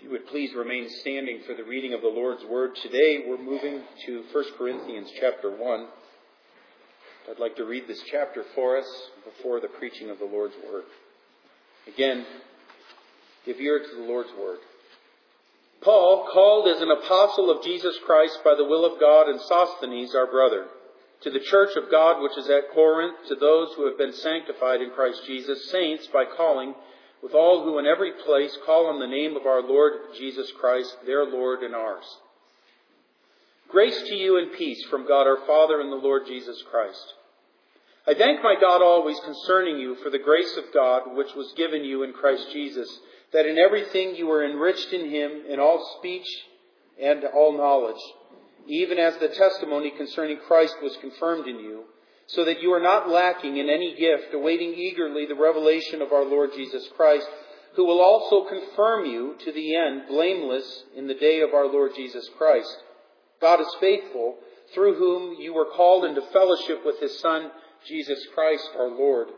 you would please remain standing for the reading of the Lord's Word. Today we're moving to 1 Corinthians chapter 1. I'd like to read this chapter for us before the preaching of the Lord's Word. Again, give ear to the Lord's Word. Paul, called as an apostle of Jesus Christ by the will of God, and Sosthenes, our brother, to the church of God which is at Corinth, to those who have been sanctified in Christ Jesus, saints by calling, with all who in every place call on the name of our Lord Jesus Christ, their Lord and ours. Grace to you and peace from God our Father and the Lord Jesus Christ. I thank my God always concerning you for the grace of God which was given you in Christ Jesus, that in everything you were enriched in him, in all speech and all knowledge, even as the testimony concerning Christ was confirmed in you, so that you are not lacking in any gift, awaiting eagerly the revelation of our Lord Jesus Christ, who will also confirm you to the end, blameless in the day of our Lord Jesus Christ. God is faithful, through whom you were called into fellowship with his Son, Jesus Christ our Lord.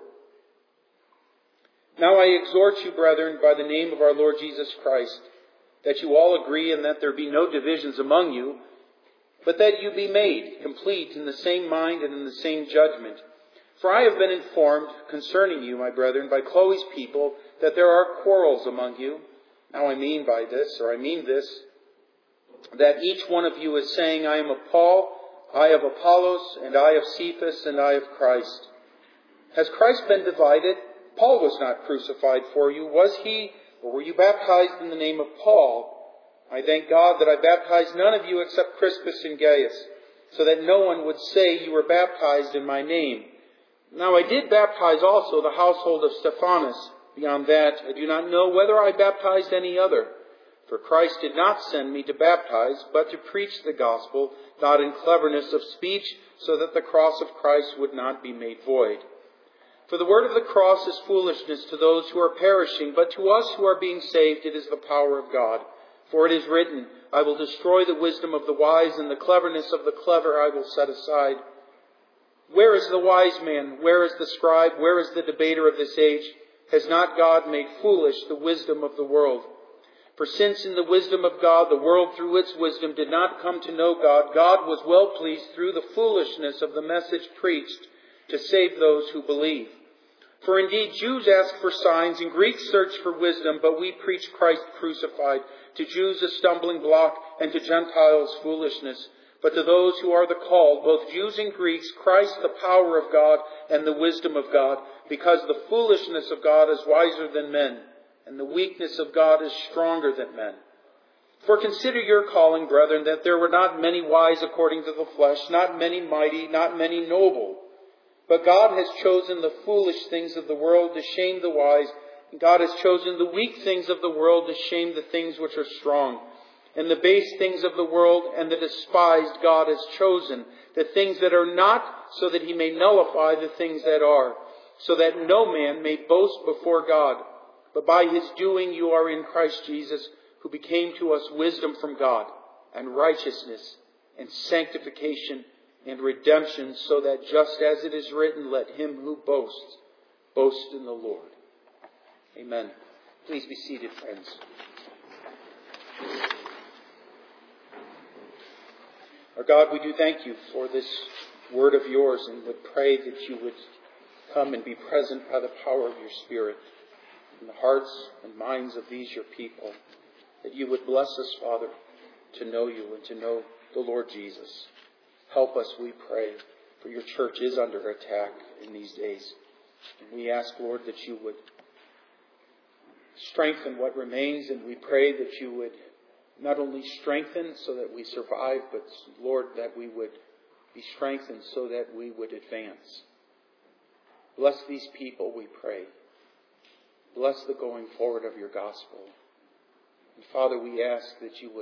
Now I exhort you, brethren, by the name of our Lord Jesus Christ, that you all agree and that there be no divisions among you, but that you be made complete in the same mind and in the same judgment. For I have been informed concerning you, my brethren, by Chloe's people, that there are quarrels among you. Now I mean this, that each one of you is saying, I am of Paul, I of Apollos, and I of Cephas, and I of Christ. Has Christ been divided? Paul was not crucified for you, was he? Or were you baptized in the name of Paul? I thank God that I baptized none of you except Crispus and Gaius, so that no one would say you were baptized in my name. Now I did baptize also the household of Stephanas. Beyond that, I do not know whether I baptized any other. For Christ did not send me to baptize, but to preach the gospel, not in cleverness of speech, so that the cross of Christ would not be made void. For the word of the cross is foolishness to those who are perishing, but to us who are being saved it is the power of God. For it is written, I will destroy the wisdom of the wise, and the cleverness of the clever I will set aside. Where is the wise man? Where is the scribe? Where is the debater of this age? Has not God made foolish the wisdom of the world? For since in the wisdom of God the world through its wisdom did not come to know God, God was well pleased through the foolishness of the message preached to save those who believe. For indeed Jews ask for signs and Greeks search for wisdom, but we preach Christ crucified, to Jews a stumbling block and to Gentiles foolishness. But to those who are the called, both Jews and Greeks, Christ the power of God and the wisdom of God, because the foolishness of God is wiser than men, and the weakness of God is stronger than men. For consider your calling, brethren, that there were not many wise according to the flesh, not many mighty, not many noble. But God has chosen the foolish things of the world to shame the wise, and God has chosen the weak things of the world to shame the things which are strong. And the base things of the world and the despised God has chosen, the things that are not, so that he may nullify the things that are, so that no man may boast before God. But by his doing you are in Christ Jesus, who became to us wisdom from God, and righteousness, and sanctification, and redemption, so that just as it is written, let him who boasts, boast in the Lord. Amen. Please be seated, friends. Our God, we do thank you for this word of yours, and would pray that you would come and be present by the power of your Spirit in the hearts and minds of these your people, that you would bless us, Father, to know you and to know the Lord Jesus. Help us, we pray, for your church is under attack in these days. And we ask, Lord, that you would strengthen what remains, and we pray that you would not only strengthen so that we survive, but, Lord, that we would be strengthened so that we would advance. Bless these people, we pray. Bless the going forward of your gospel. And Father, we ask that you would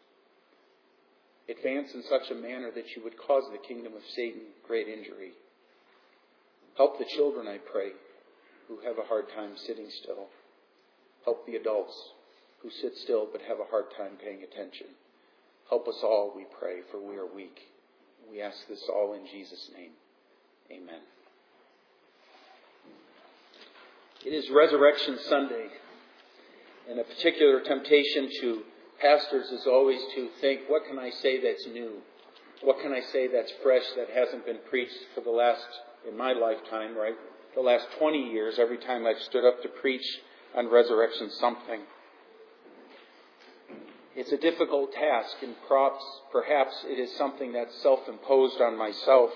advance in such a manner that you would cause the kingdom of Satan great injury. Help the children, I pray, who have a hard time sitting still. Help the adults who sit still but have a hard time paying attention. Help us all, we pray, for we are weak. We ask this all in Jesus' name. Amen. It is Resurrection Sunday, And a particular temptation to pastors is always to think, what can I say that's new? What can I say that's fresh, that hasn't been preached for the last, in my lifetime, right? The last 20 years, every time I've stood up to preach on resurrection something. It's a difficult task, and perhaps it is something that's self-imposed on myself.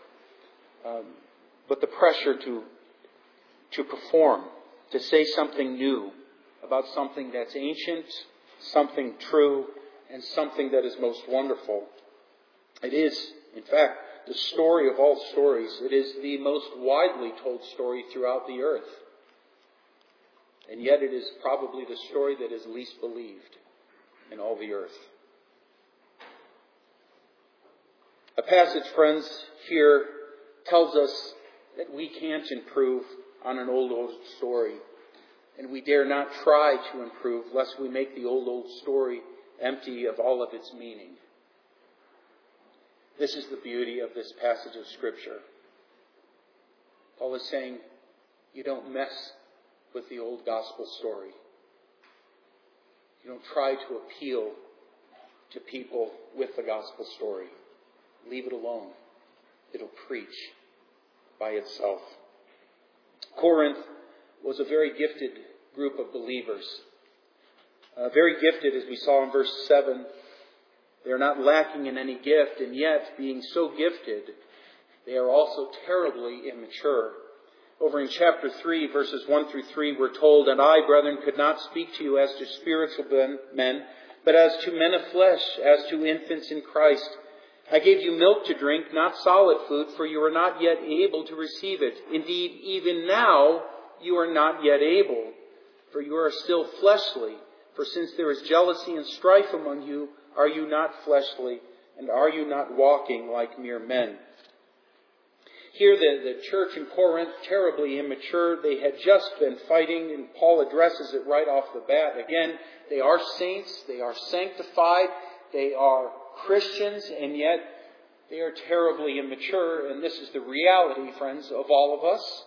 But the pressure to perform, to say something new about something that's ancient, something true, and something that is most wonderful. It is, in fact, the story of all stories. It is the most widely told story throughout the earth. And yet it is probably the story that is least believed in all the earth. A passage, friends, here tells us that we can't improve on an old story. And we dare not try to improve lest we make the old story empty of all of its meaning. This is the beauty of this passage of Scripture. Paul is saying, you don't mess with the old gospel story. You don't try to appeal to people with the gospel story. Leave it alone. It'll preach by itself. Corinth was a very gifted group of believers. Very gifted, as we saw in verse 7. They're not lacking in any gift, and yet, being so gifted, they are also terribly immature. Over in chapter 3, verses 1 through 3, we're told, "And I, brethren, could not speak to you as to spiritual men, but as to men of flesh, as to infants in Christ. I gave you milk to drink, not solid food, for you are not yet able to receive it. Indeed, even now you are not yet able, for you are still fleshly. For since there is jealousy and strife among you, are you not fleshly, and are you not walking like mere men?" Here the church in Corinth, terribly immature, they had just been fighting, and Paul addresses it right off the bat. Again, they are saints, they are sanctified, they are Christians, and yet they are terribly immature, and this is the reality, friends, of all of us.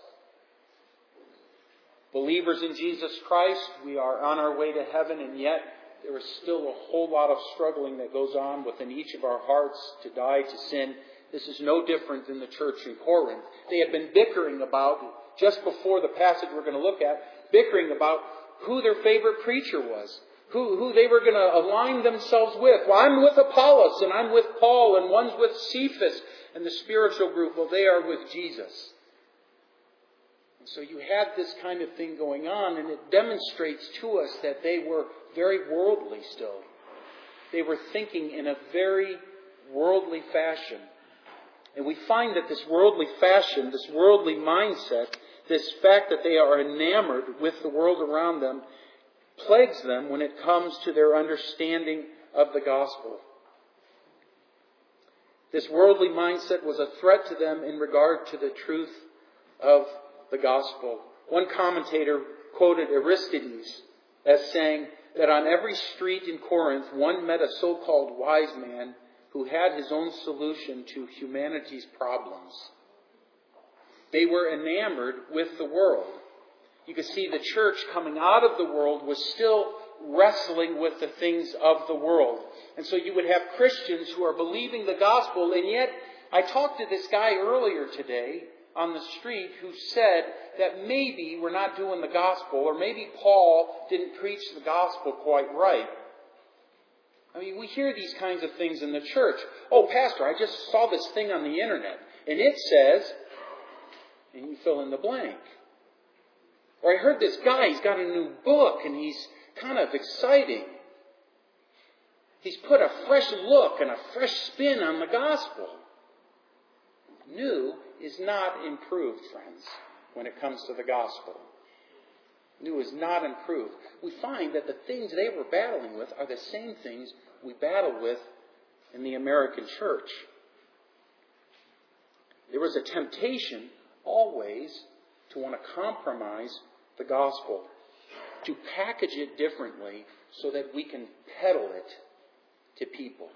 Believers in Jesus Christ, we are on our way to heaven, and yet there is still a whole lot of struggling that goes on within each of our hearts to die to sin. This is no different than the church in Corinth. They had been bickering about, just before the passage we're going to look at, bickering about who their favorite preacher was, who they were going to align themselves with. Well, I'm with Apollos, and I'm with Paul, and one's with Cephas, and the spiritual group, well, they are with Jesus. And so you had this kind of thing going on, and it demonstrates to us that they were very worldly still. They were thinking in a very worldly fashion. And we find that this worldly fashion, this worldly mindset, this fact that they are enamored with the world around them, plagues them when it comes to their understanding of the gospel. This worldly mindset was a threat to them in regard to the truth of the gospel. One commentator quoted Aristides as saying that on every street in Corinth, one met a so-called wise man who had his own solution to humanity's problems. They were enamored with the world. You can see the church coming out of the world was still wrestling with the things of the world. And so you would have Christians who are believing the gospel, and yet I talked to this guy earlier today on the street who said that maybe we're not doing the gospel, or maybe Paul didn't preach the gospel quite right. I mean, we hear these kinds of things in the church. "Oh, Pastor, I just saw this thing on the internet, and it says," and you fill in the blank. Or "I heard this guy, he's got a new book, and he's kind of exciting. He's put a fresh look and a fresh spin on the gospel." New is not improved, friends, when it comes to the gospel. New is not improved. We find that the things they were battling with are the same things we battle with in the American church. There was a temptation always to want to compromise the gospel, to package it differently so that we can peddle it to people.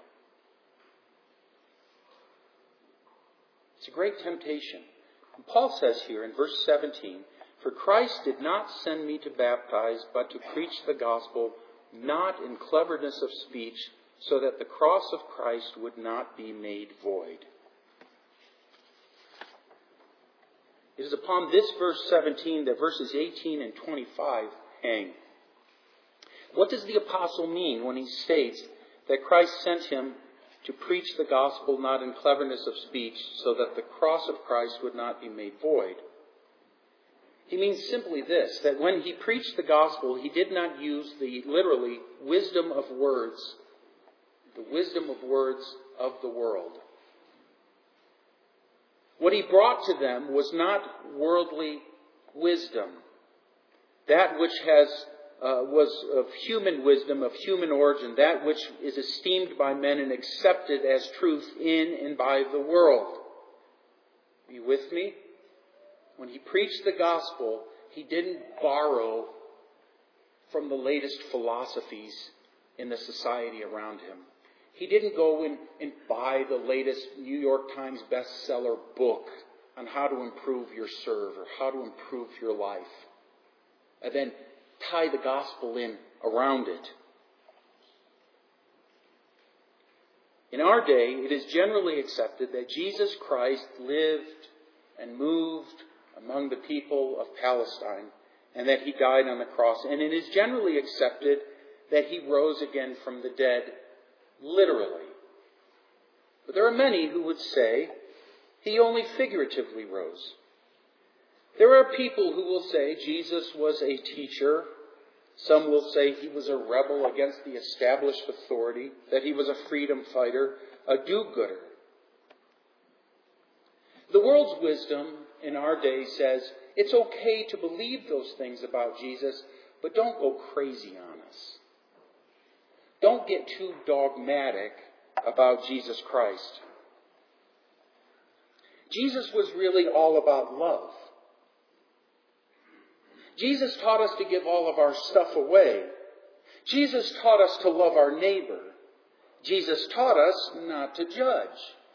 It's a great temptation. And Paul says here in verse 17, For Christ did not send me to baptize, but to preach the gospel, not in cleverness of speech, so that the cross of Christ would not be made void. It is upon this verse 17 that verses 18 and 25 hang. What does the apostle mean when he states that Christ sent him to preach the gospel not in cleverness of speech, so that the cross of Christ would not be made void? He means simply this, that when he preached the gospel, he did not use the literally wisdom of words, the wisdom of words of the world. What he brought to them was not worldly wisdom, that which was of human wisdom, of human origin, that which is esteemed by men and accepted as truth in and by the world. Are you with me? When he preached the gospel, he didn't borrow from the latest philosophies in the society around him. He didn't go and buy the latest New York Times bestseller book on how to improve your serve or how to improve your life, and then tie the gospel in around it. In our day, it is generally accepted that Jesus Christ lived and moved among the people of Palestine, and that he died on the cross. And it is generally accepted that he rose again from the dead, literally. But there are many who would say he only figuratively rose. There are people who will say Jesus was a teacher. Some will say he was a rebel against the established authority, that he was a freedom fighter, a do-gooder. The world's wisdom in our day says it's okay to believe those things about Jesus, but don't go crazy on us. Don't get too dogmatic about Jesus Christ. Jesus was really all about love. Jesus taught us to give all of our stuff away. Jesus taught us to love our neighbor. Jesus taught us not to judge.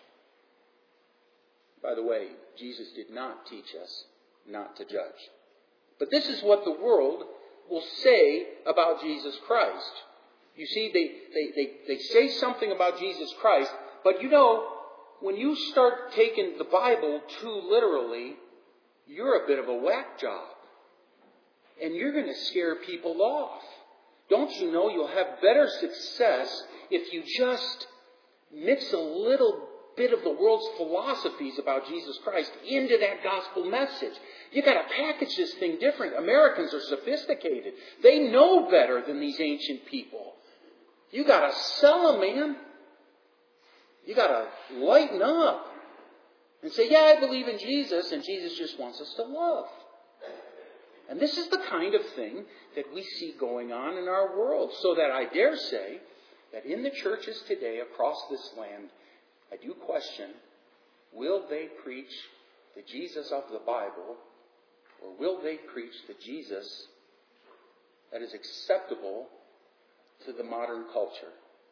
By the way, Jesus did not teach us not to judge. But this is what the world will say about Jesus Christ. You see, they say something about Jesus Christ, but you know, when you start taking the Bible too literally, you're a bit of a whack job. And you're going to scare people off. Don't you know you'll have better success if you just mix a little bit of the world's philosophies about Jesus Christ into that gospel message? You've got to package this thing different. Americans are sophisticated. They know better than these ancient people. You got to sell them, man. You got to lighten up and say, yeah, I believe in Jesus, and Jesus just wants us to love. And this is the kind of thing that we see going on in our world. So that I dare say that in the churches today across this land, I do question, will they preach the Jesus of the Bible, or will they preach the Jesus that is acceptable to the modern culture?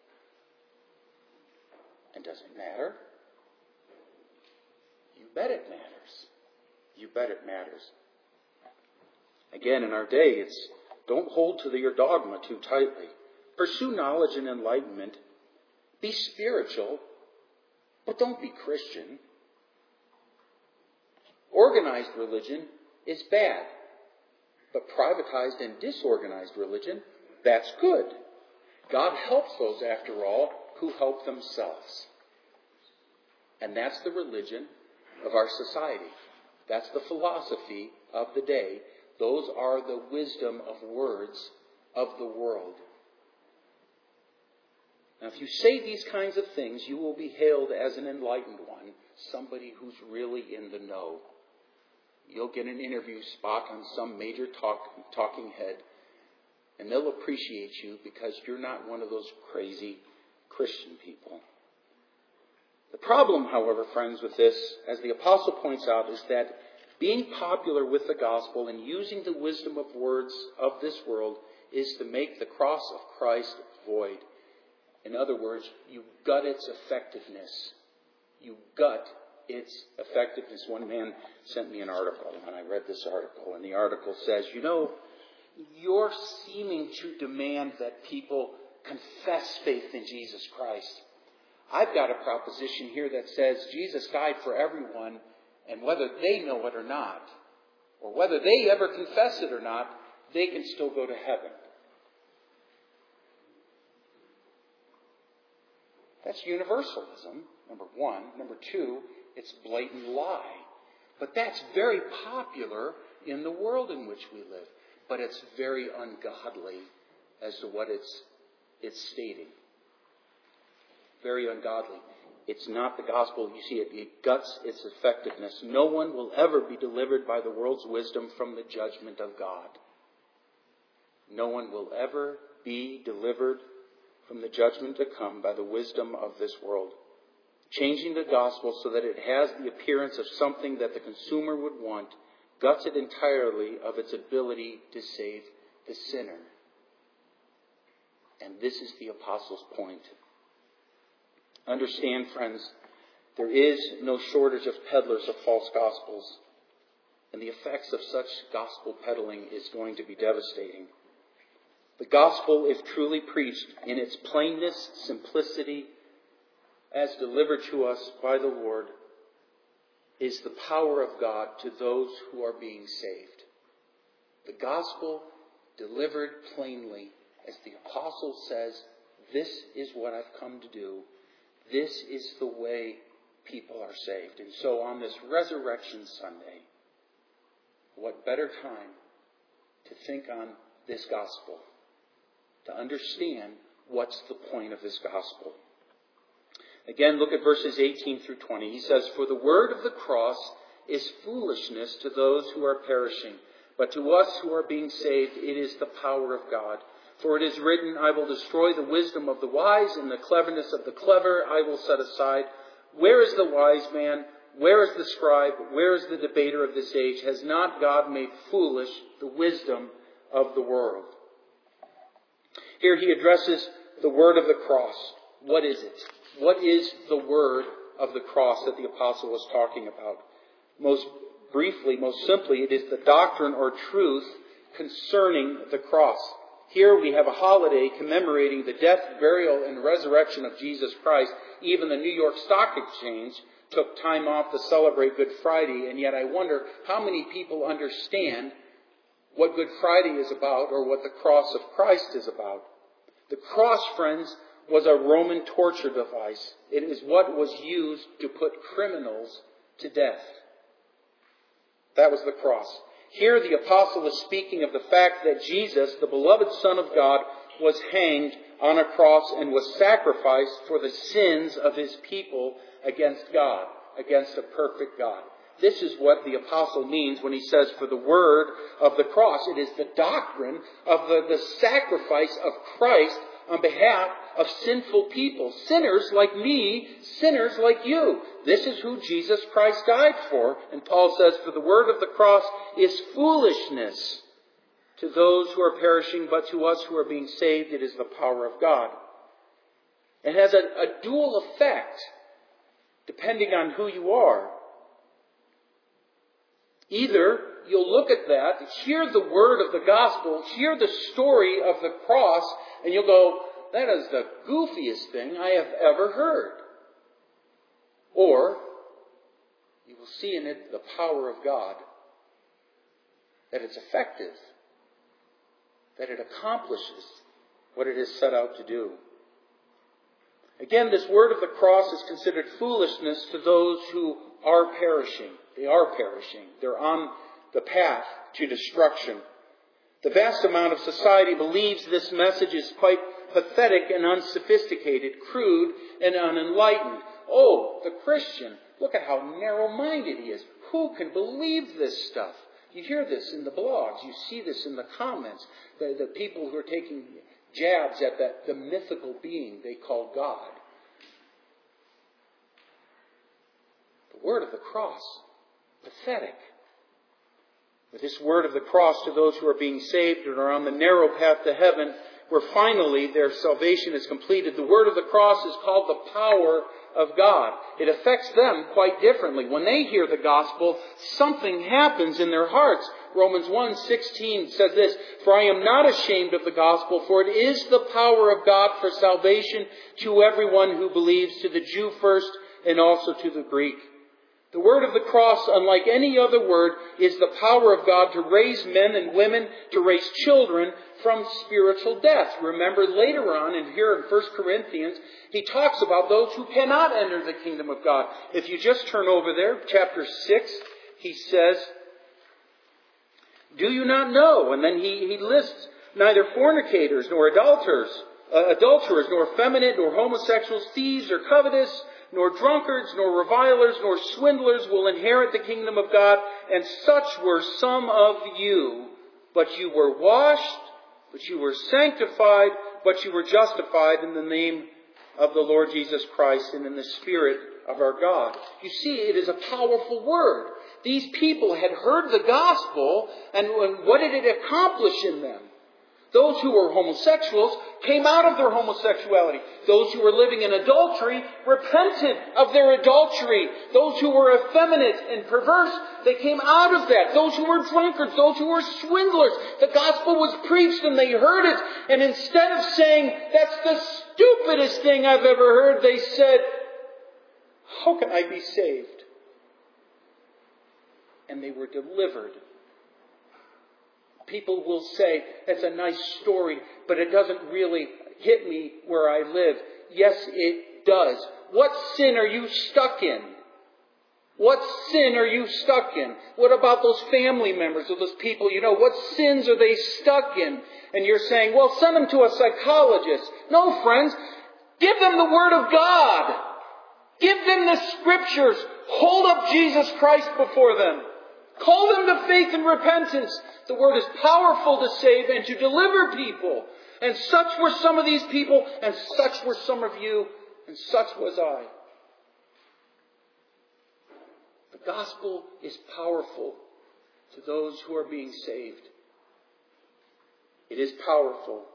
And does it matter? You bet it matters. You bet it matters. Again, in our day, it's don't hold to your dogma too tightly. Pursue knowledge and enlightenment. Be spiritual, but don't be Christian. Organized religion is bad, but privatized and disorganized religion, that's good. God helps those, after all, who help themselves. And that's the religion of our society. That's the philosophy of the day. Those are the wisdom of words of the world. Now, if you say these kinds of things, you will be hailed as an enlightened one, somebody who's really in the know. You'll get an interview spot on some major talking head, and they'll appreciate you because you're not one of those crazy Christian people. The problem, however, friends, with this, as the apostle points out, is that being popular with the gospel and using the wisdom of words of this world is to make the cross of Christ void. In other words, you gut its effectiveness. You gut its effectiveness. One man sent me an article, and I read this article, and the article says, you're seeming to demand that people confess faith in Jesus Christ. I've got a proposition here that says Jesus died for everyone, and whether they know it or not, or whether they ever confess it or not, they can still go to heaven. That's universalism, number one. Number two, it's blatant lie. But that's very popular in the world in which we live. But it's very ungodly as to what it's stating. Very ungodly. It's not the gospel. You see, it guts its effectiveness. No one will ever be delivered by the world's wisdom from the judgment of God. No one will ever be delivered from the judgment to come by the wisdom of this world. Changing the gospel so that it has the appearance of something that the consumer would want guts it entirely of its ability to save the sinner. And this is the apostle's point. Understand, friends, there is no shortage of peddlers of false gospels. And the effects of such gospel peddling is going to be devastating. The gospel, if truly preached in its plainness, simplicity, as delivered to us by the Lord, is the power of God to those who are being saved. The gospel delivered plainly, as the apostle says, this is what I've come to do. This is the way people are saved. And so on this Resurrection Sunday, what better time to think on this gospel, to understand what's the point of this gospel. Again, look at verses 18 through 20. He says, "For the word of the cross is foolishness to those who are perishing, but to us who are being saved, it is the power of God. For it is written, I will destroy the wisdom of the wise, and the cleverness of the clever I will set aside. Where is the wise man? Where is the scribe? Where is the debater of this age? Has not God made foolish the wisdom of the world?" Here he addresses the word of the cross. What is it? What is the word of the cross that the apostle was talking about? Most briefly, most simply, it is the doctrine or truth concerning the cross. Here we have a holiday commemorating the death, burial, and resurrection of Jesus Christ. Even the New York Stock Exchange took time off to celebrate Good Friday, and yet I wonder how many people understand what Good Friday is about or what the cross of Christ is about. The cross, friends, was a Roman torture device. It is what was used to put criminals to death. That was the cross. Here the apostle is speaking of the fact that Jesus, the beloved Son of God, was hanged on a cross and was sacrificed for the sins of his people against God, against a perfect God. This is what the apostle means when he says, for the word of the cross. It is the doctrine of the sacrifice of Christ on behalf of sinful people. Sinners like me, sinners like you. This is who Jesus Christ died for. And Paul says, for the word of the cross is foolishness to those who are perishing, but to us who are being saved, it is the power of God. It has a dual effect, depending on who you are. Either you'll look at that, hear the word of the gospel, hear the story of the cross, and you'll go, that is the goofiest thing I have ever heard. Or you will see in it the power of God, that it's effective, that it accomplishes what it is set out to do. Again, this word of the cross is considered foolishness to those who are perishing. They are perishing. They're on the path to destruction. The vast amount of society believes this message is quite pathetic and unsophisticated, crude and unenlightened. Oh, the Christian, look at how narrow-minded he is. Who can believe this stuff? You hear this in the blogs. You see this in the comments. The people who are taking jabs at the mythical being they call God. The word of the cross. Pathetic. But this word of the cross to those who are being saved and are on the narrow path to heaven where finally their salvation is completed. The word of the cross is called the power of God. It affects them quite differently. When they hear the gospel, something happens in their hearts. Romans 1:16 says this, "For I am not ashamed of the gospel, for it is the power of God for salvation to everyone who believes, to the Jew first and also to the Greek." The word of the cross, unlike any other word, is the power of God to raise men and women, to raise children from spiritual death. Remember later on, and here in 1 Corinthians, he talks about those who cannot enter the kingdom of God. If you just turn over there, chapter 6, he says, "Do you not know?" And then he lists neither fornicators, nor adulterers, nor effeminate, nor homosexuals, thieves, or covetous, nor drunkards, nor revilers, nor swindlers will inherit the kingdom of God. And such were some of you. But you were washed, but you were sanctified, but you were justified in the name of the Lord Jesus Christ and in the Spirit of our God. You see, it is a powerful word. These people had heard the gospel, and what did it accomplish in them? Those who were homosexuals came out of their homosexuality. Those who were living in adultery repented of their adultery. Those who were effeminate and perverse, they came out of that. Those who were drunkards, those who were swindlers, the gospel was preached and they heard it. And instead of saying, "That's the stupidest thing I've ever heard," they said, "How can I be saved?" And they were delivered. People will say, "That's a nice story, but it doesn't really hit me where I live." Yes, it does. What sin are you stuck in? What sin are you stuck in? What about those family members or those people? What sins are they stuck in? And you're saying, "Well, send them to a psychologist." No, friends. Give them the Word of God. Give them the Scriptures. Hold up Jesus Christ before them. Call them to faith and repentance. The Word is powerful to save and to deliver people. And such were some of these people, and such were some of you, and such was I. The gospel is powerful to those who are being saved. It is powerful.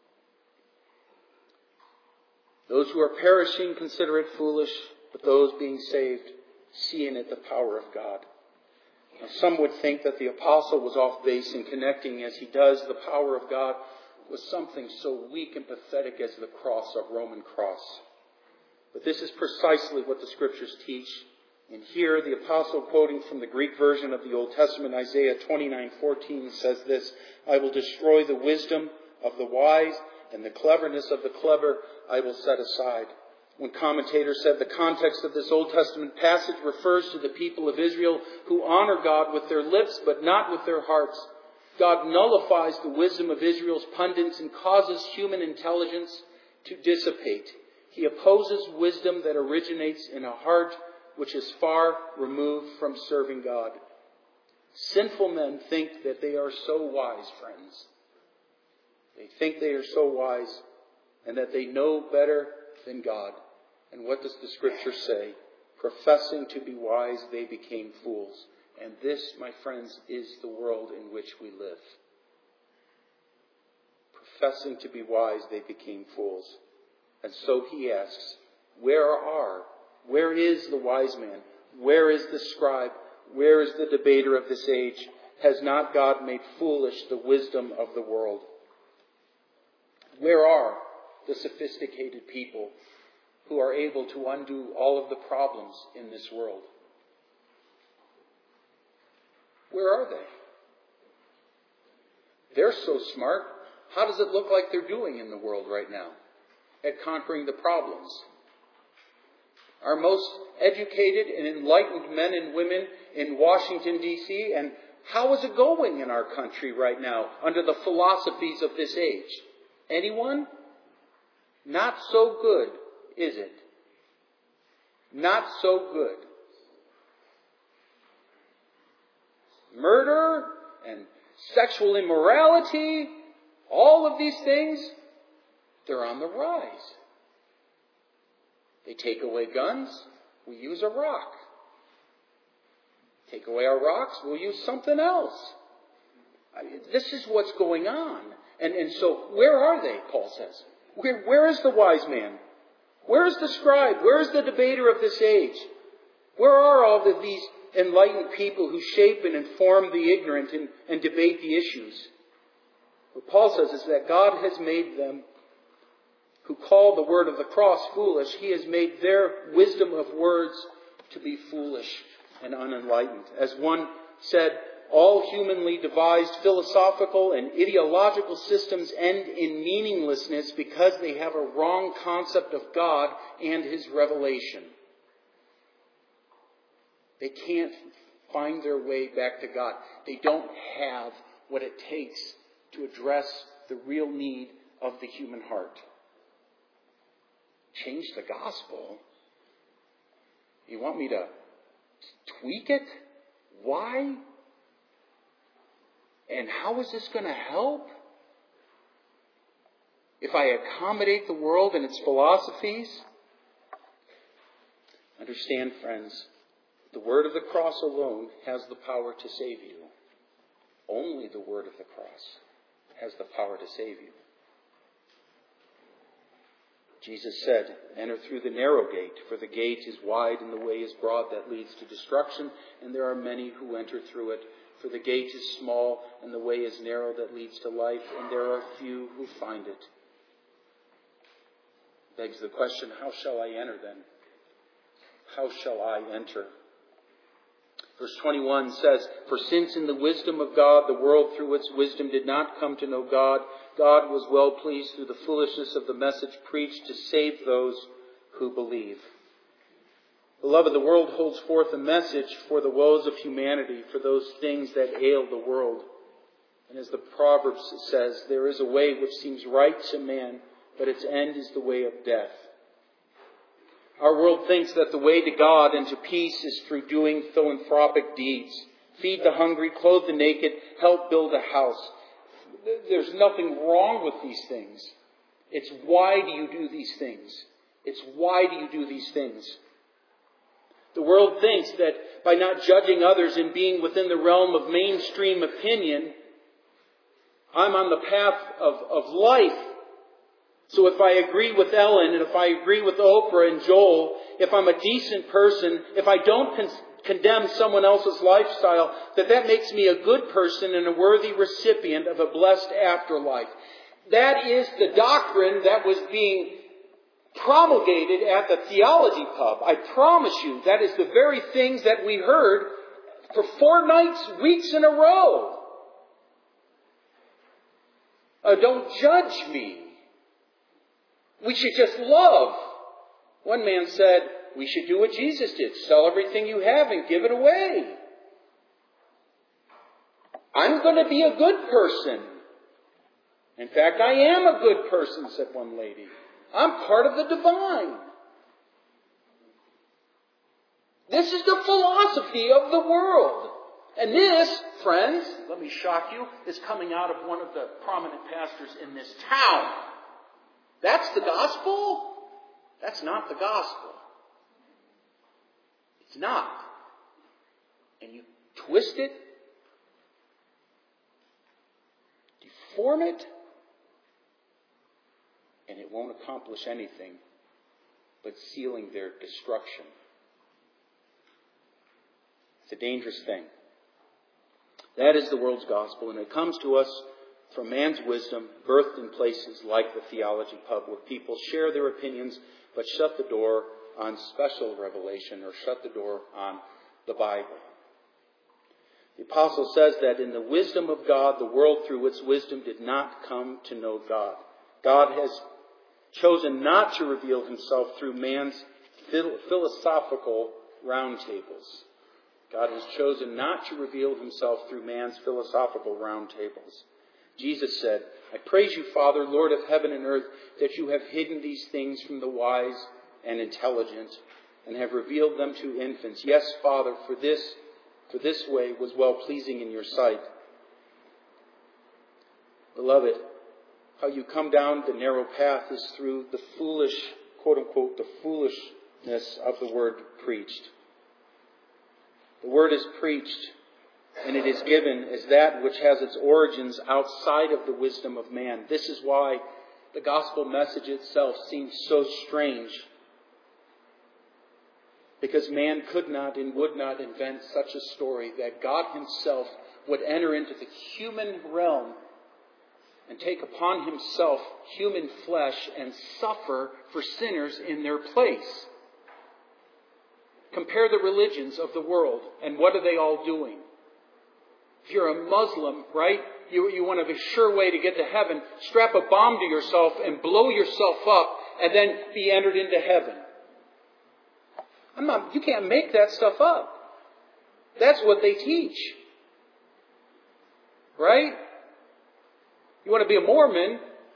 Those who are perishing consider it foolish, but those being saved see in it the power of God. Now, some would think that the apostle was off base in connecting, as he does, the power of God with something so weak and pathetic as the cross, a Roman cross. But this is precisely what the Scriptures teach. And here the apostle, quoting from the Greek version of the Old Testament, Isaiah 29:14, says this, "I will destroy the wisdom of the wise, and the cleverness of the clever I will set aside." One commentator said the context of this Old Testament passage refers to the people of Israel who honor God with their lips but not with their hearts. God nullifies the wisdom of Israel's pundits and causes human intelligence to dissipate. He opposes wisdom that originates in a heart which is far removed from serving God. Sinful men think that they are so wise, friends. They think they are so wise and that they know better than God. And what does the Scripture say? Professing to be wise, they became fools. And this, my friends, is the world in which we live. Professing to be wise, they became fools. And so he asks, where is the wise man? Where is the scribe? Where is the debater of this age? Has not God made foolish the wisdom of the world? Where are the sophisticated people who are able to undo all of the problems in this world? Where are they? They're so smart. How does it look like they're doing in the world right now at conquering the problems? Our most educated and enlightened men and women in Washington, D.C., and how is it going in our country right now under the philosophies of this age? Anyone? Not so good, is it? Not so good. Murder and sexual immorality, all of these things, they're on the rise. They take away guns, we use a rock. Take away our rocks, we'll use something else. This is what's going on. And so where are they, Paul says? Where is the wise man? Where is the scribe? Where is the debater of this age? Where are all of these enlightened people who shape and inform the ignorant and debate the issues? What Paul says is that God has made them who call the word of the cross foolish. He has made their wisdom of words to be foolish and unenlightened. As one said, all humanly devised philosophical and ideological systems end in meaninglessness because they have a wrong concept of God and His revelation. They can't find their way back to God. They don't have what it takes to address the real need of the human heart. Change the gospel? You want me to tweak it? Why? And how is this going to help? If I accommodate the world and its philosophies? Understand, friends, the word of the cross alone has the power to save you. Only the word of the cross has the power to save you. Jesus said, enter through the narrow gate, for the gate is wide and the way is broad that leads to destruction, and there are many who enter through it. For the gate is small and the way is narrow that leads to life, and there are few who find it. Begs the question, how shall I enter then? How shall I enter? Verse 21 says, for since in the wisdom of God the world through its wisdom did not come to know God, God was well pleased through the foolishness of the message preached to save those who believe. Beloved, the world holds forth a message for the woes of humanity, for those things that ail the world. And as the Proverbs says, there is a way which seems right to man, but its end is the way of death. Our world thinks that the way to God and to peace is through doing philanthropic deeds. Feed the hungry, clothe the naked, help build a house. There's nothing wrong with these things. It's why do you do these things? It's why do you do these things? The world thinks that by not judging others and being within the realm of mainstream opinion, I'm on the path of life. So if I agree with Ellen and if I agree with Oprah and Joel, if I'm a decent person, if I don't condemn someone else's lifestyle, that makes me a good person and a worthy recipient of a blessed afterlife. That is the doctrine that was being promulgated at the theology pub. I promise you, that is the very things that we heard for 4 nights, weeks in a row. Don't judge me. We should just love. One man said, we should do what Jesus did. Sell everything you have and give it away. I'm going to be a good person. In fact, I am a good person, said one lady. I'm part of the divine. This is the philosophy of the world. And this, friends, let me shock you, is coming out of one of the prominent pastors in this town. That's the gospel? That's not the gospel. It's not. And you twist it, deform it, and it won't accomplish anything but sealing their destruction. It's a dangerous thing. That is the world's gospel, and it comes to us from man's wisdom, birthed in places like the theology pub, where people share their opinions but shut the door on special revelation or shut the door on the Bible. The apostle says that in the wisdom of God, the world through its wisdom did not come to know God. God has chosen not to reveal himself through man's philosophical roundtables. God has chosen not to reveal himself through man's philosophical roundtables. Jesus said, I praise you, Father, Lord of heaven and earth, that you have hidden these things from the wise and intelligent and have revealed them to infants. Yes, Father, for this way was well-pleasing in your sight. Beloved, how you come down the narrow path is through the foolish, quote-unquote, the foolishness of the word preached. The word is preached and it is given as that which has its origins outside of the wisdom of man. This is why the gospel message itself seems so strange, because man could not and would not invent such a story that God himself would enter into the human realm and take upon himself human flesh and suffer for sinners in their place. Compare the religions of the world, and what are they all doing? If you're a Muslim, right, you want a sure way to get to heaven, strap a bomb to yourself and blow yourself up and then be entered into heaven. You can't make that stuff up. That's what they teach. Right? You want to be a Mormon?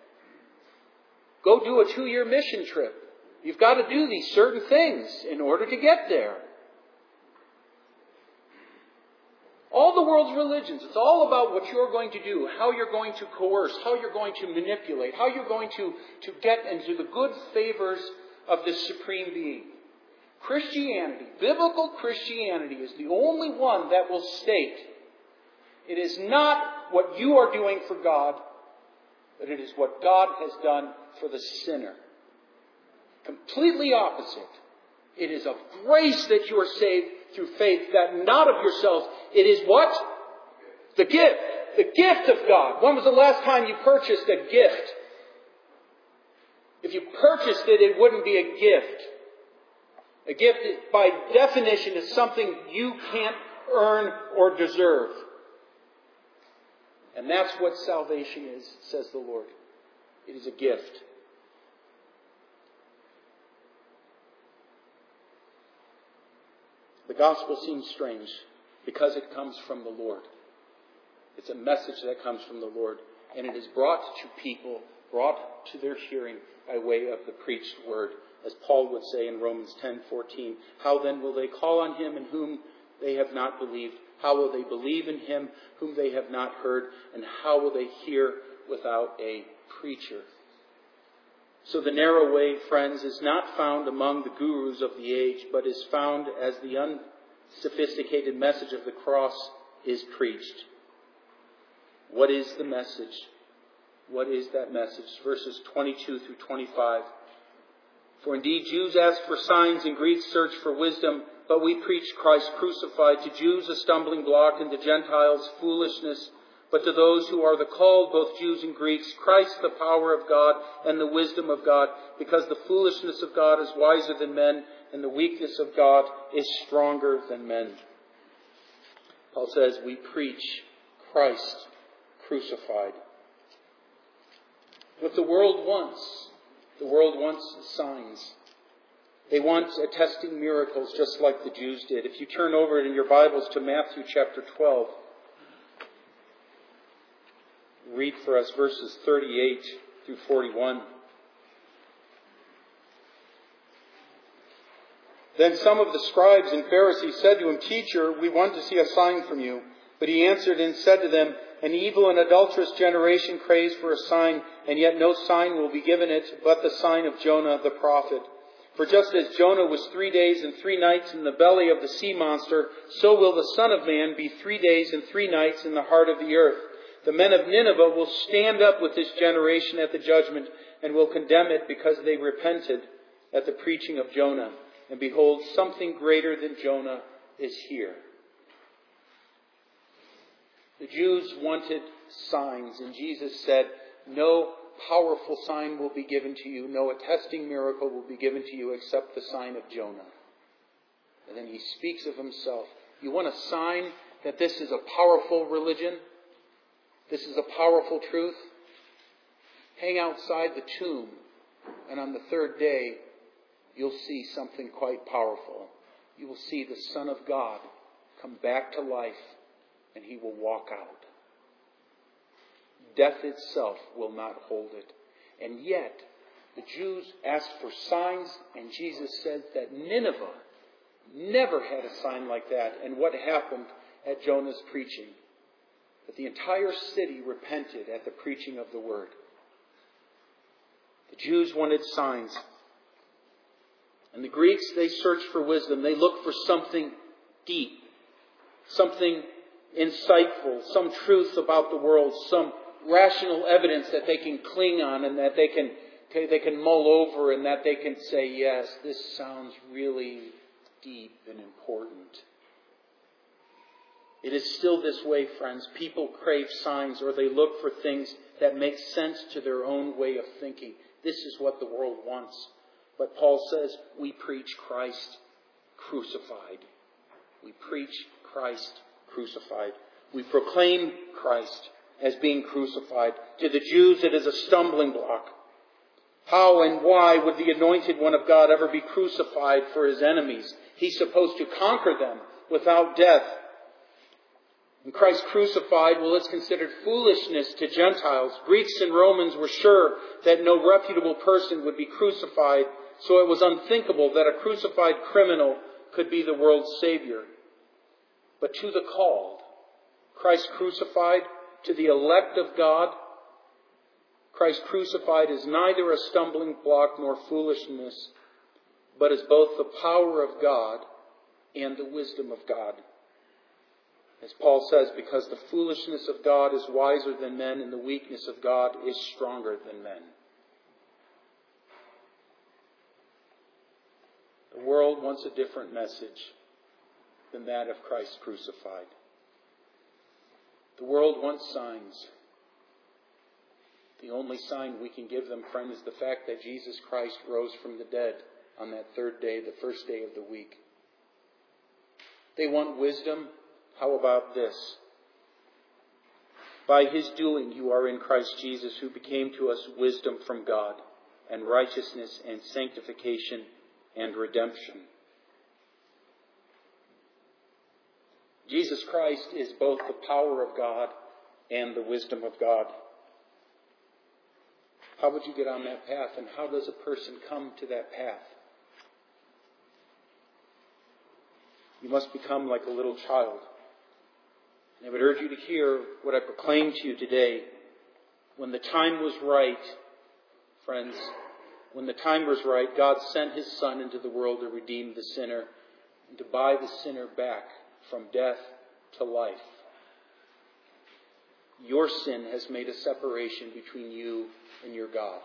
Go do a 2-year mission trip. You've got to do these certain things in order to get there. All the world's religions, it's all about what you're going to do, how you're going to coerce, how you're going to manipulate, how you're going to get into the good favors of this supreme being. Christianity, biblical Christianity, is the only one that will state it is not what you are doing for God, but it is what God has done for the sinner. Completely opposite. It is of grace that you are saved through faith, that not of yourselves. It is what? The gift. The gift of God. When was the last time you purchased a gift? If you purchased it, it wouldn't be a gift. A gift, by definition, is something you can't earn or deserve. And that's what salvation is, says the Lord. It is a gift. The gospel seems strange because it comes from the Lord. It's a message that comes from the Lord. And it is brought to people, brought to their hearing by way of the preached word. As Paul would say in Romans 10:14, how then will they call on him in whom they have not believed? How will they believe in him whom they have not heard? And how will they hear without a preacher? So the narrow way, friends, is not found among the gurus of the age, but is found as the unsophisticated message of the cross is preached. What is the message? What is that message? Verses 22 through 25. For indeed Jews ask for signs and Greeks search for wisdom, but we preach Christ crucified, to Jews a stumbling block and to Gentiles foolishness, but to those who are the called, both Jews and Greeks, Christ the power of God and the wisdom of God, because the foolishness of God is wiser than men, and the weakness of God is stronger than men. Paul says we preach Christ crucified. What the world wants signs. They want attesting miracles just like the Jews did. If you turn over in your Bibles to Matthew chapter 12, read for us verses 38 through 41. Then some of the scribes and Pharisees said to him, Teacher, we want to see a sign from you. But he answered and said to them, An evil and adulterous generation craves for a sign, and yet no sign will be given it but the sign of Jonah the prophet. For just as Jonah was 3 days and 3 nights in the belly of the sea monster, so will the Son of Man be 3 days and 3 nights in the heart of the earth. The men of Nineveh will stand up with this generation at the judgment, and will condemn it because they repented at the preaching of Jonah. And behold, something greater than Jonah is here. The Jews wanted signs, and Jesus said, no powerful sign will be given to you, no attesting miracle will be given to you except the sign of Jonah. And then he speaks of himself. You want a sign that this is a powerful religion? This is a powerful truth? Hang outside the tomb, and on the third day, you'll see something quite powerful. You will see the Son of God come back to life, and he will walk out. Death itself will not hold it. And yet, the Jews asked for signs, and Jesus said that Nineveh never had a sign like that. And what happened at Jonah's preaching? That the entire city repented at the preaching of the word. The Jews wanted signs. And the Greeks, they searched for wisdom. They looked for something deep, something insightful, some truth about the world, some rational evidence that they can cling on and that they can mull over and that they can say, yes, this sounds really deep and important. It is still this way, friends. People crave signs, or they look for things that make sense to their own way of thinking. This is what the world wants. But Paul says, we preach Christ crucified. We preach Christ crucified. We proclaim Christ as being crucified. To the Jews, it is a stumbling block. How and why would the anointed one of God ever be crucified for his enemies? He's supposed to conquer them without death. And Christ crucified, well, it's considered foolishness to Gentiles. Greeks and Romans were sure that no reputable person would be crucified, so it was unthinkable that a crucified criminal could be the world's Savior. But to the called, Christ crucified, to the elect of God, Christ crucified is neither a stumbling block nor foolishness, but is both the power of God and the wisdom of God. As Paul says, because the foolishness of God is wiser than men, and the weakness of God is stronger than men. The world wants a different message than that of Christ crucified. The world wants signs. The only sign we can give them, friend, is the fact that Jesus Christ rose from the dead on that third day, the first day of the week. They want wisdom. How about this? By his doing, you are in Christ Jesus, who became to us wisdom from God, and righteousness and sanctification and redemption. Jesus Christ is both the power of God and the wisdom of God. How would you get on that path, and how does a person come to that path? You must become like a little child. And I would urge you to hear what I proclaim to you today. When the time was right, friends, when the time was right, God sent his Son into the world to redeem the sinner and to buy the sinner back from death to life. Your sin has made a separation between you and your God.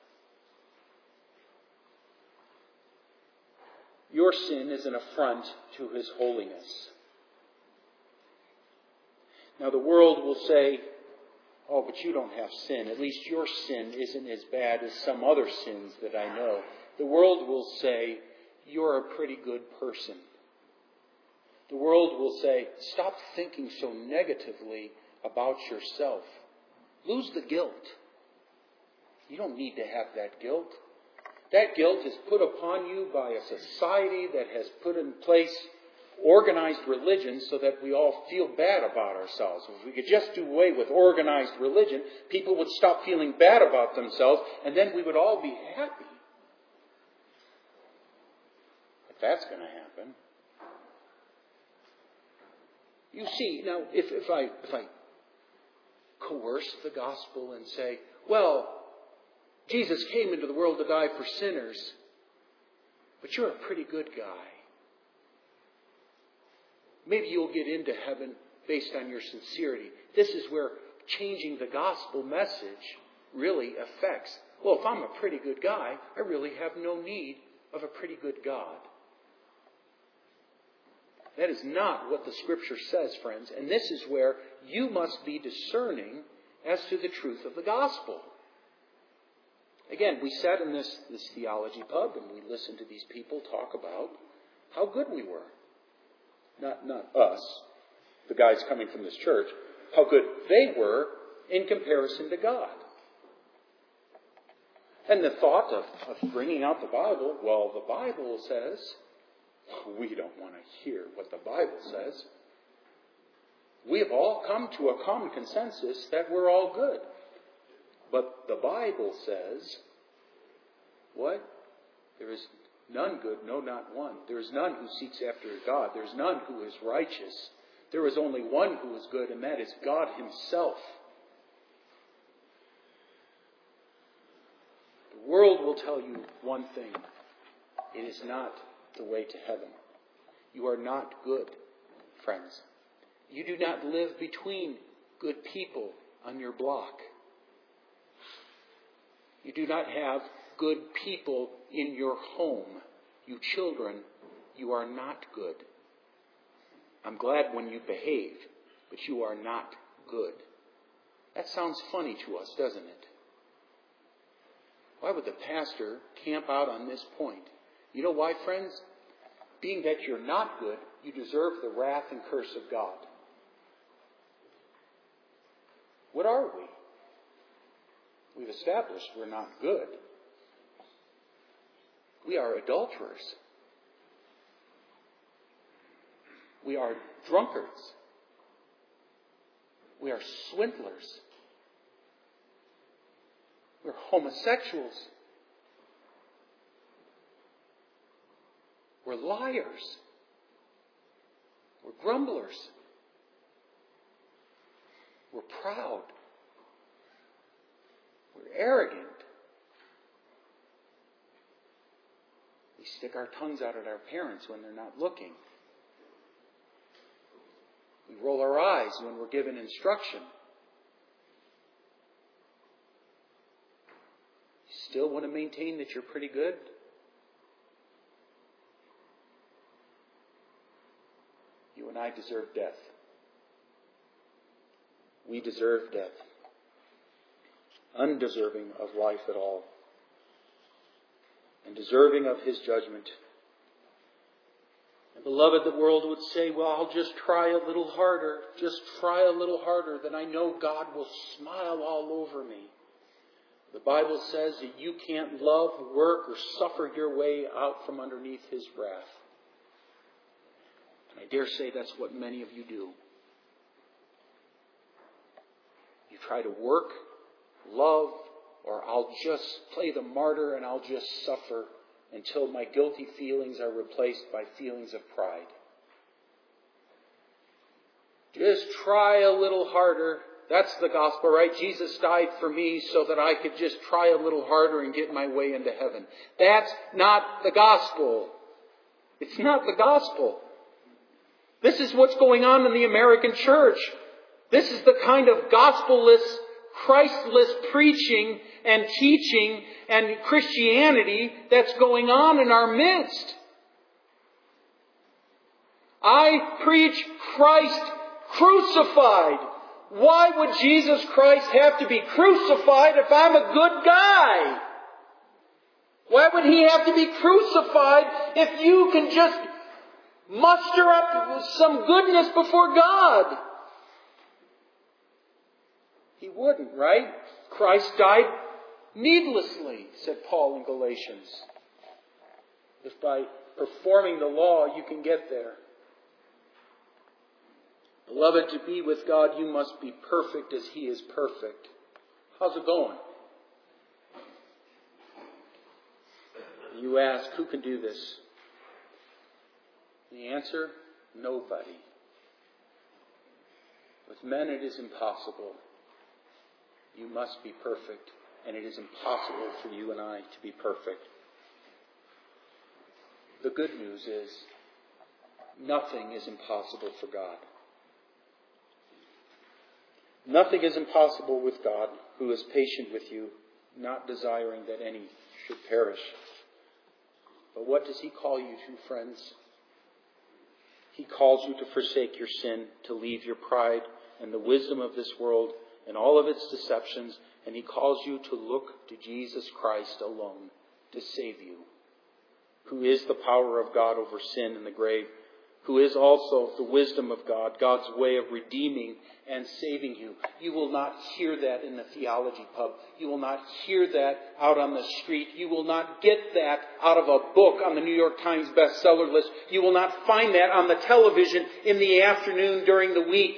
Your sin is an affront to his holiness. Now the world will say, oh, but you don't have sin. At least your sin isn't as bad as some other sins that I know. The world will say, you're a pretty good person. The world will say, stop thinking so negatively about yourself. Lose the guilt. You don't need to have that guilt. That guilt is put upon you by a society that has put in place organized religion so that we all feel bad about ourselves. If we could just do away with organized religion, people would stop feeling bad about themselves, and then we would all be happy. If that's going to happen. You see, now, if I coerce the gospel and say, well, Jesus came into the world to die for sinners, but you're a pretty good guy. Maybe you'll get into heaven based on your sincerity. This is where changing the gospel message really affects. Well, if I'm a pretty good guy, I really have no need of a pretty good God. That is not what the Scripture says, friends. And this is where you must be discerning as to the truth of the gospel. Again, we sat in this theology pub and we listened to these people talk about how good we were. Not us, the guys coming from this church, how good they were in comparison to God. And the thought of bringing out the Bible, well, the Bible says, we don't want to hear what the Bible says. We have all come to a common consensus that we're all good. But the Bible says, what? There is none good, no, not one. There is none who seeks after God. There is none who is righteous. There is only one who is good, and that is God himself. The world will tell you one thing. It is not the way to heaven. You are not good, friends. You do not live between good people on your block. You do not have good people in your home. You children, you are not good. I'm glad when you behave, but you are not good. That sounds funny to us, doesn't it? Why would the pastor camp out on this point? You know why, friends? Being that you're not good, you deserve the wrath and curse of God. What are we? We've established we're not good. We are adulterers. We are drunkards. We are swindlers. We're homosexuals. We're liars. We're grumblers. We're proud. We're arrogant. We stick our tongues out at our parents when they're not looking. We roll our eyes when we're given instruction. You still want to maintain that you're pretty good? You and I deserve death. We deserve death. Undeserving of life at all. And deserving of His judgment. And beloved, the world would say, well, I'll just try a little harder. Just try a little harder, then I know God will smile all over me. The Bible says that you can't love, work, or suffer your way out from underneath His wrath. And I dare say that's what many of you do. You try to work, love, or I'll just play the martyr and I'll just suffer until my guilty feelings are replaced by feelings of pride. Just try a little harder. That's the gospel, right? Jesus died for me so that I could just try a little harder and get my way into heaven. That's not the gospel. It's not the gospel. This is what's going on in the American church. This is the kind of gospel-less, Christless preaching and teaching and Christianity that's going on in our midst. I preach Christ crucified. Why would Jesus Christ have to be crucified if I'm a good guy? Why would He have to be crucified if you can just muster up some goodness before God? He wouldn't, right? Christ died needlessly, said Paul in Galatians. If by performing the law you can get there. Beloved, to be with God, you must be perfect as He is perfect. How's it going? You ask, who can do this? The answer, nobody. With men it is impossible. You must be perfect, and it is impossible for you and I to be perfect. The good news is, nothing is impossible for God. Nothing is impossible with God, who is patient with you, not desiring that any should perish. But what does He call you to, friends? He calls you to forsake your sin, to leave your pride and the wisdom of this world and all of its deceptions, and He calls you to look to Jesus Christ alone to save you, who is the power of God over sin and the grave, who is also the wisdom of God, God's way of redeeming and saving you. You will not hear that in the theology pub. You will not hear that out on the street. You will not get that out of a book on the New York Times bestseller list. You will not find that on the television in the afternoon during the week.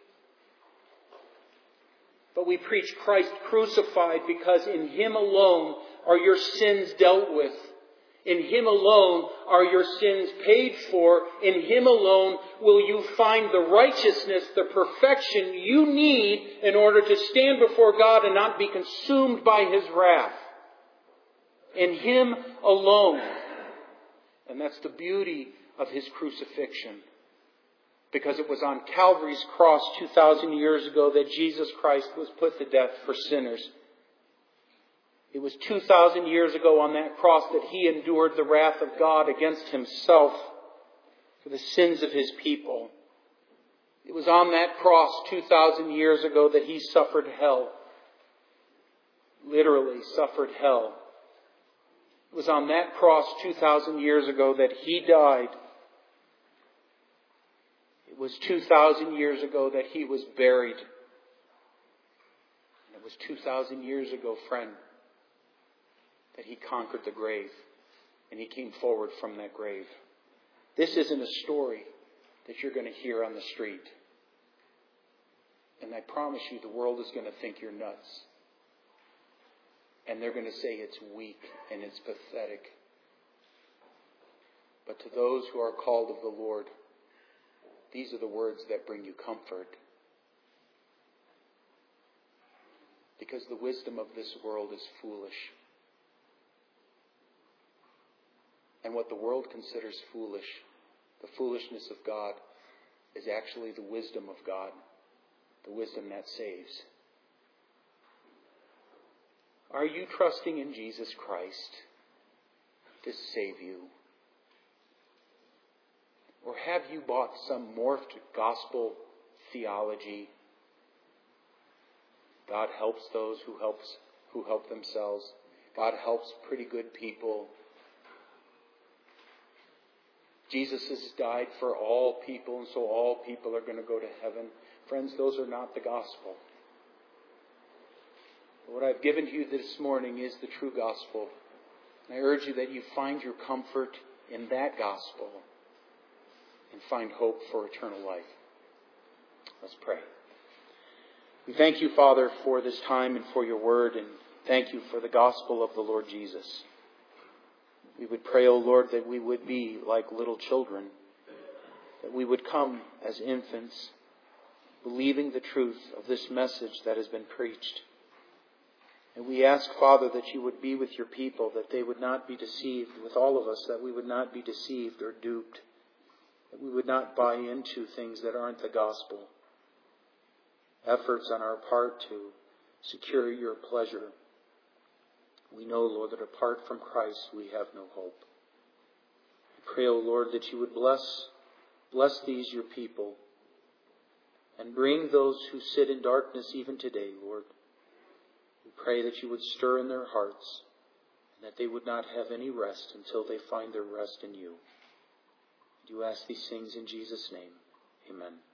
But we preach Christ crucified because in Him alone are your sins dealt with. In Him alone are your sins paid for. In Him alone will you find the righteousness, the perfection you need in order to stand before God and not be consumed by His wrath. In Him alone. And that's the beauty of His crucifixion. Because it was on Calvary's cross 2,000 years ago that Jesus Christ was put to death for sinners. It was 2,000 years ago on that cross that He endured the wrath of God against Himself for the sins of His people. It was on that cross 2,000 years ago that He suffered hell. Literally suffered hell. It was on that cross 2,000 years ago that He died. It was 2,000 years ago that He was buried. And it was 2,000 years ago, friend, that He conquered the grave. And He came forward from that grave. This isn't a story that you're going to hear on the street. And I promise you, the world is going to think you're nuts. And they're going to say it's weak and it's pathetic. But to those who are called of the Lord, these are the words that bring you comfort. Because the wisdom of this world is foolish. And what the world considers foolish, the foolishness of God, is actually the wisdom of God. The wisdom that saves. Are you trusting in Jesus Christ to save you? Or have you bought some morphed gospel theology? God helps those who help themselves. God helps pretty good people. Jesus has died for all people, and so all people are going to go to heaven. Friends, those are not the gospel. What I've given to you this morning is the true gospel. And I urge you that you find your comfort in that gospel and find hope for eternal life. Let's pray. We thank you, Father, for this time and for your word, and thank you for the gospel of the Lord Jesus. We would pray, O Lord, that we would be like little children, that we would come as infants, believing the truth of this message that has been preached. And we ask, Father, that you would be with your people, that they would not be deceived, with all of us, that we would not be deceived or duped, that we would not buy into things that aren't the gospel. Efforts on our part to secure your pleasure. We know, Lord, that apart from Christ we have no hope. I pray, O Lord, that you would bless these your people, and bring those who sit in darkness even today, Lord. We pray that you would stir in their hearts, and that they would not have any rest until they find their rest in you. Do ask these things in Jesus' name. Amen.